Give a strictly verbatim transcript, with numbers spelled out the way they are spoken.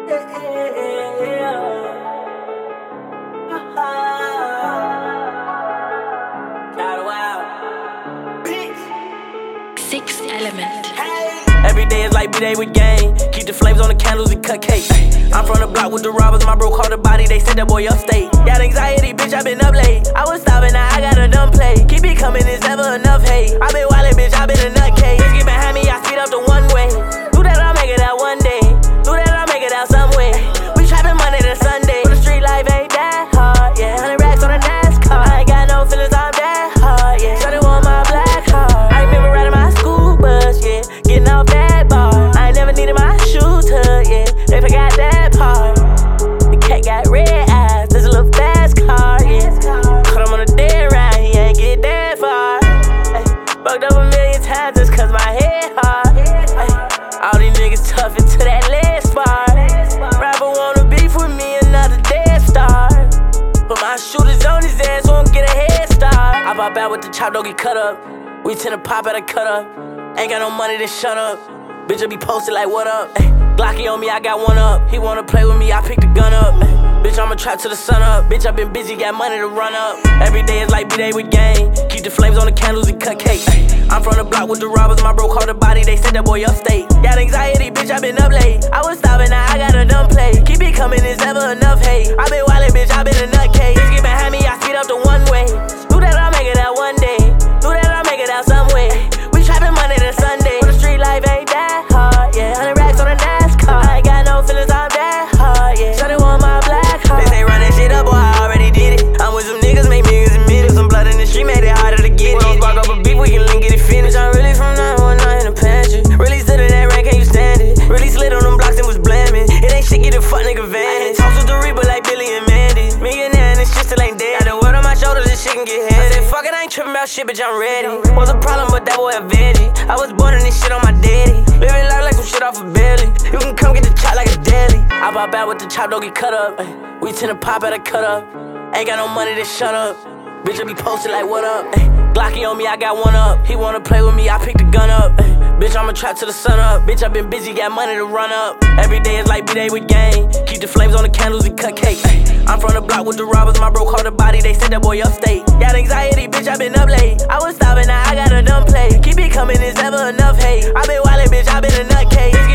Sixth Element. Every day is like B-Day with gang. Keep the flames on the candles and cut cake. I'm from the block with the robbers. My bro called the body. They said that boy upstate. Got anxiety, bitch. I been up late. I was stopping, now I got a dumb play. Keep it coming, it's never enough hate. I been wildin', bitch. I been a nutcase. Bitch, get behind me. I speed up the one way. Do that, I'll make it out one day. Do that, I'll make it out some way. We trapping Monday to Sunday. But the street life ain't that hard. Yeah, hundred racks on a NASCAR. I ain't got no feelings. I'm that hard. Yeah, shawty want my black heart. I remember riding my school bus. Yeah, getting off that bar. I ain't never needed my shoes tucked. Yeah, they forgot that part. The cat got red eyes. There's a little fast car. Yeah, caught him on a dead ride. He ain't get that far. Ay, fucked up a million times just cause my head hard. Ay, all these niggas tough into that lead spar. Rapper wanna beef with me, another dead star. Put my shooters on his ass, won't get a head start. I pop out with the chop, don't get cut up. We tend to pop at a cut up. Ain't got no money, then shut up. Bitch, I be posted like, what up? Ay, Glocky on me, I got one up. He wanna play with me, I pick the gun up. Ay, bitch, I'ma trap till the sun up. Bitch, I been busy, got money to run up. Every day is like B-Day with gang. Keep the flames on the candles and cut cake. Ay, I'm from the block with the robbers. My bro called the body. They said that boy upstate. Got anxiety, bitch, I been up late. I was stopping, now I got a dumb play. Keep it coming, it's never enough hate. I been wildin', bitch, I been a nutcase. Bitch, get behind me, I speed up the one way. Do that, I'll make it out one day. Do that, I'll make it out some way. We trapping Monday to Sunday. But the street life ain't that hard. Yeah, hundred racks on a NASCAR. I ain't got no feelings, I'm that hard. Yeah, shawty want my black heart. They say run that shit up, boy, I already did it. I'm with some niggas, make niggas admit it. Some blood in the street made it harder to get it. We don't spark up a beef, we can link, get it finished. I'm really from nine one nine in the pantry. Really stood in that rank, can you stand it? Really slid on them blocks and was blaming. It ain't shit, get a fuck nigga vanish. Talks with the Reaper like Billy and Mandy. Millionaire and this shit still ain't dead. Got the word on my shoulders, this shit can get heavy. I said fuck it, I ain't tripping about shit, bitch, I'm ready. Was a problem, but that boy a veggie. I was born in this shit on my daddy. Living life like some shit off a belly. You can come get the chop like a deli. I pop out with the chop, don't get cut up. Ay, we tend to pop at a cut up. Ain't got no money, then shut up. Bitch, I be posted like, what up? Ay, Glocky on me, I got one up. He wanna play with me, I pick the gun up. Ay, bitch, I'ma trap till the sun up. Bitch, I been busy, got money to run up. Every day is like B-Day with gang. Keep the flames on the candles and cut cake. Ay, I'm from the block with the robbers. My bro called the body. They said that boy upstate. Got anxiety, bitch, I been up late. I was stopping, now I got a dumb play. Keep it coming, it's never enough hate. I been wildin', bitch, I been a nutcase.